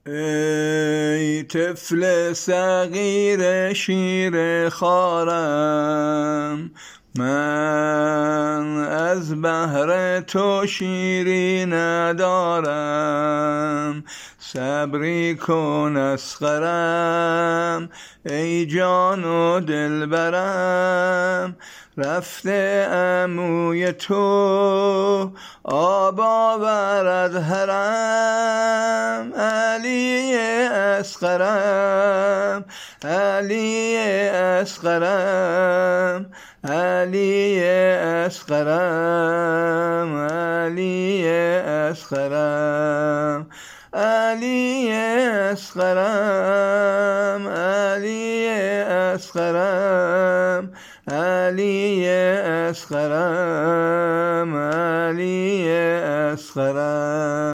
ای طفل صغیر شیر خوارم، من از بهر تو شیری ندارم. صبری کن اصغرم ای جان و دلبرم، رفته عموی تو آب آورد حرم. علی اصغرم، علی اصغرم، علی اصغرم، علی اصغرم، علی اصغرم، علی اصغرم، علی اصغرم، علی اصغرم.